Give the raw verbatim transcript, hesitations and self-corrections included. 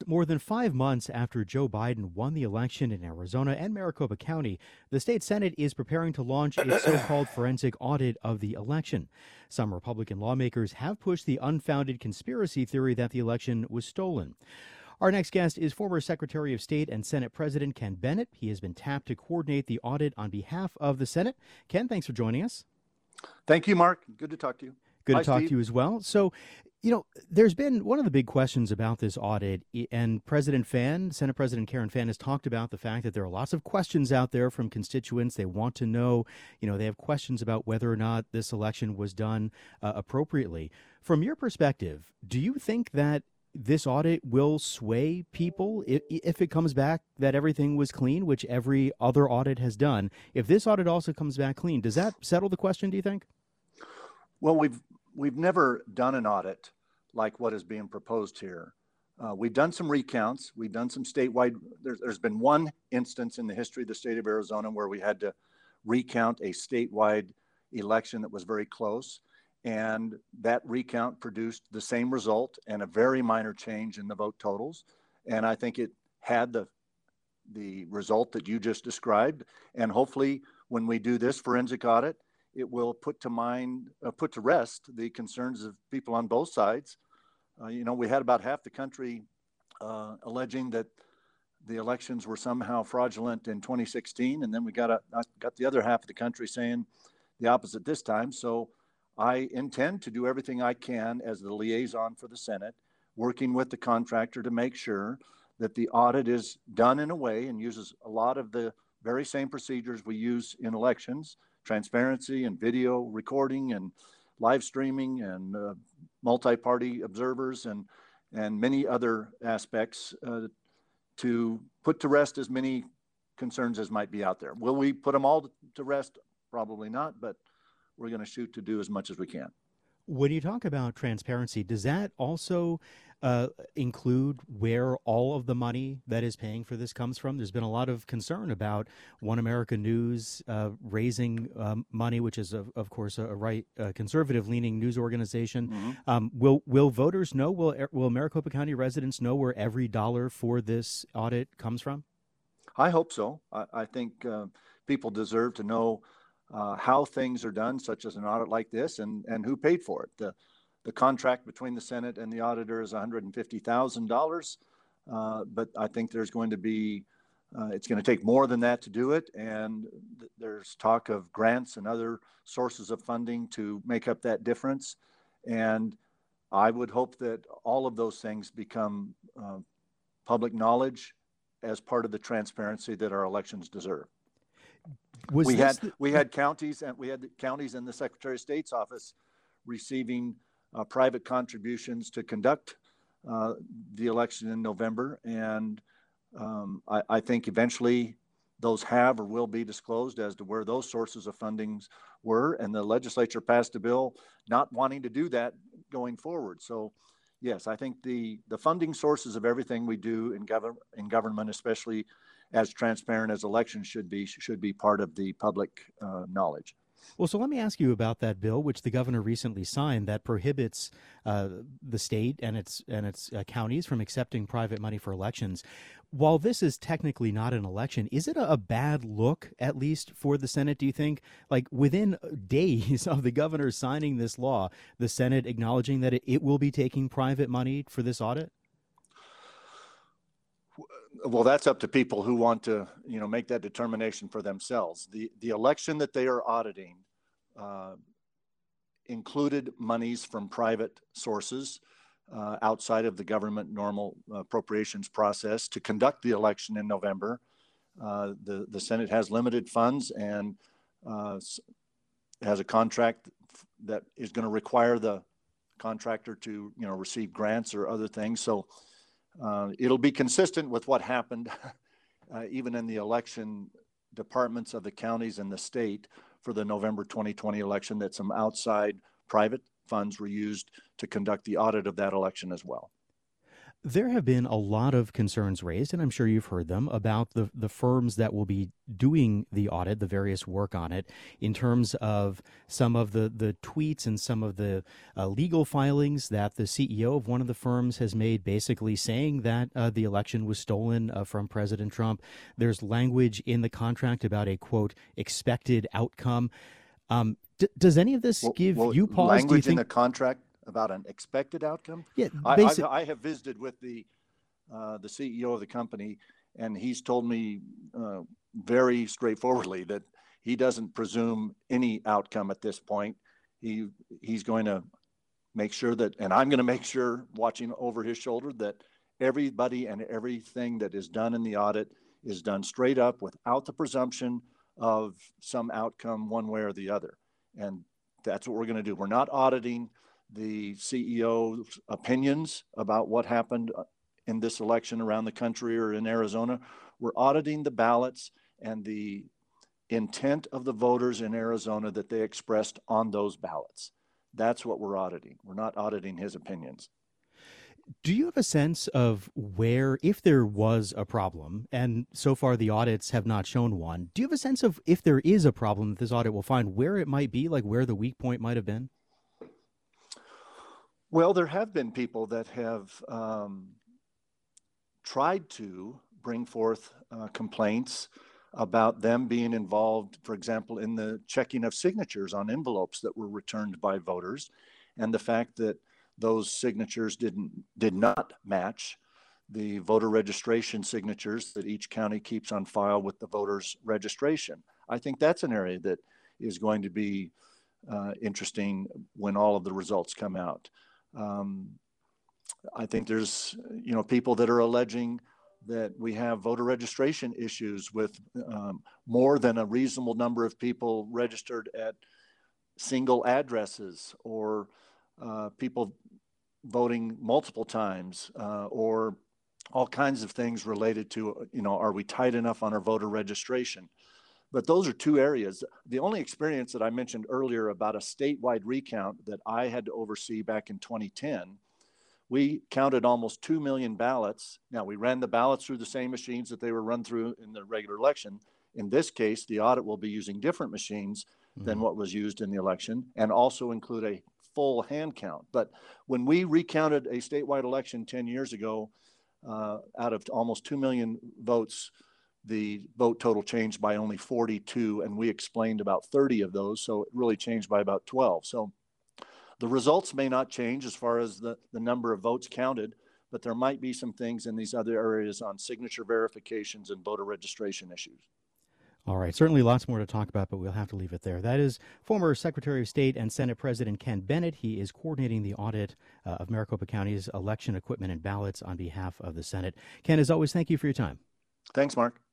More than five months after Joe Biden won the election in Arizona and Maricopa County, the state Senate is preparing to launch its so-called forensic audit of the election. Some Republican lawmakers have pushed the unfounded conspiracy theory that the election was stolen. Our next guest is former Secretary of State and Senate President Ken Bennett. He has been tapped to coordinate the audit on behalf of the Senate. Ken, thanks for joining us. Thank you, Mark. Good to talk to you. Good Hi, to talk Steve. to you as well. So, you know, there's been one of the big questions about this audit, and President Fan, Senate President Karen Fan, has talked about the fact that there are lots of questions out there from constituents. They want to know, you know, they have questions about whether or not this election was done uh, appropriately. From your perspective, do you think that this audit will sway people if, if it comes back that everything was clean, which every other audit has done? If this audit also comes back clean, does that settle the question, do you think? Well, we've we've never done an audit like what is being proposed here. Uh, we've done some recounts. We've done some statewide. There's, there's been one instance in the history of the state of Arizona where we had to recount a statewide election that was very close. And that recount produced the same result and a very minor change in the vote totals. And I think it had the the result that you just described. And hopefully, when we do this forensic audit, it will put to mind, uh, put to rest the concerns of people on both sides. Uh, you know, we had about half the country uh, alleging that the elections were somehow fraudulent in twenty sixteen, and then we got a, got the other half of the country saying the opposite this time. So I intend to do everything I can as the liaison for the Senate, working with the contractor to make sure that the audit is done in a way and uses a lot of the very same procedures we use in elections: transparency and video recording and live streaming and uh, multi-party observers and and many other aspects uh, to put to rest as many concerns as might be out there. Will we put them all to rest? Probably not, but we're going to shoot to do as much as we can. When you talk about transparency, does that also uh, include where all of the money that is paying for this comes from? There's been a lot of concern about One America News uh, raising um, money, which is, of, of course, a, a right uh, conservative-leaning news organization. Mm-hmm. Um, will will voters know? Will will Maricopa County residents know where every dollar for this audit comes from? I hope so. I, I think uh, people deserve to know Uh, how things are done, such as an audit like this, and, and who paid for it. The, the contract between the Senate and the auditor is one hundred fifty thousand dollars, uh, but I think there's going to be, uh, it's going to take more than that to do it, and th- there's talk of grants and other sources of funding to make up that difference. And I would hope that all of those things become uh, public knowledge as part of the transparency that our elections deserve. Was we had the... we had counties and we had the counties in the Secretary of State's office receiving uh, private contributions to conduct uh, the election in November, and um, I, I think eventually those have or will be disclosed as to where those sources of fundings were. And the legislature passed a bill not wanting to do that going forward. So, yes, I think the the funding sources of everything we do in government in government, especially as transparent as elections should be, should be part of the public uh, knowledge. Well, so let me ask you about that bill, which the governor recently signed, that prohibits uh, the state and its and its uh, counties from accepting private money for elections. While this is technically not an election, is it a, a bad look, at least for the Senate, do you think? Like within days of the governor signing this law, the Senate acknowledging that it, it will be taking private money for this audit? Well, that's up to people who want to, you know, make that determination for themselves. The the election that they are auditing uh, included monies from private sources uh, outside of the government normal appropriations process to conduct the election in November. Uh, the the Senate has limited funds and uh, has a contract that is going to require the contractor to, you know, receive grants or other things. So. Uh, it'll be consistent with what happened uh, even in the election departments of the counties and the state for the November twenty twenty election, that some outside private funds were used to conduct the audit of that election as well. There have been a lot of concerns raised, and I'm sure you've heard them, about the, the firms that will be doing the audit, the various work on it, in terms of some of the, the tweets and some of the uh, legal filings that the C E O of one of the firms has made, basically saying that uh, the election was stolen uh, from President Trump. There's language in the contract about a, quote, expected outcome. Um, d- does any of this Well, give well, you pause? language Do you think, in the contract about an expected outcome? yeah, I, basic, I, I have visited with the uh, the C E O of the company, and he's told me uh, very straightforwardly that he doesn't presume any outcome at this point. He he's going to make sure that, and I'm going to make sure, watching over his shoulder, that everybody and everything that is done in the audit is done straight up without the presumption of some outcome one way or the other. And that's what we're going to do. We're not auditing the C E O's opinions about what happened in this election around the country or in Arizona. We're auditing the ballots and the intent of the voters in Arizona that they expressed on those ballots. That's what we're auditing. We're not auditing his opinions. do you have a sense of where, if there was a problem, and so far the audits have not shown one, do you have a sense of if there is a problem that this audit will find, where it might be, like where the weak point might have been? Well, there have been people that have um, tried to bring forth uh, complaints about them being involved, for example, in the checking of signatures on envelopes that were returned by voters, and the fact that those signatures didn't did not match the voter registration signatures that each county keeps on file with the voters' registration. I think that's an area that is going to be uh, interesting when all of the results come out. Um, I think there's, you know, people that are alleging that we have voter registration issues with um, more than a reasonable number of people registered at single addresses, or uh, people voting multiple times, uh, or all kinds of things related to, you know, are we tight enough on our voter registration? But those are two areas. The only experience that I mentioned earlier about a statewide recount that I had to oversee back in twenty ten, we counted almost two million ballots. Now, we ran the ballots through the same machines that they were run through in the regular election. In this case, the audit will be using different machines mm-hmm. than what was used in the election, and also include a full hand count. But when we recounted a statewide election ten years ago, uh, out of almost two million votes, the vote total changed by only forty-two, and we explained about thirty of those, so it really changed by about twelve. So the results may not change as far as the, the number of votes counted, but there might be some things in these other areas on signature verifications and voter registration issues. All right, certainly lots more to talk about, but we'll have to leave it there. That is former Secretary of State and Senate President Ken Bennett. He is coordinating the audit uh, of Maricopa County's election equipment and ballots on behalf of the Senate. Ken, as always, thank you for your time. Thanks, Mark.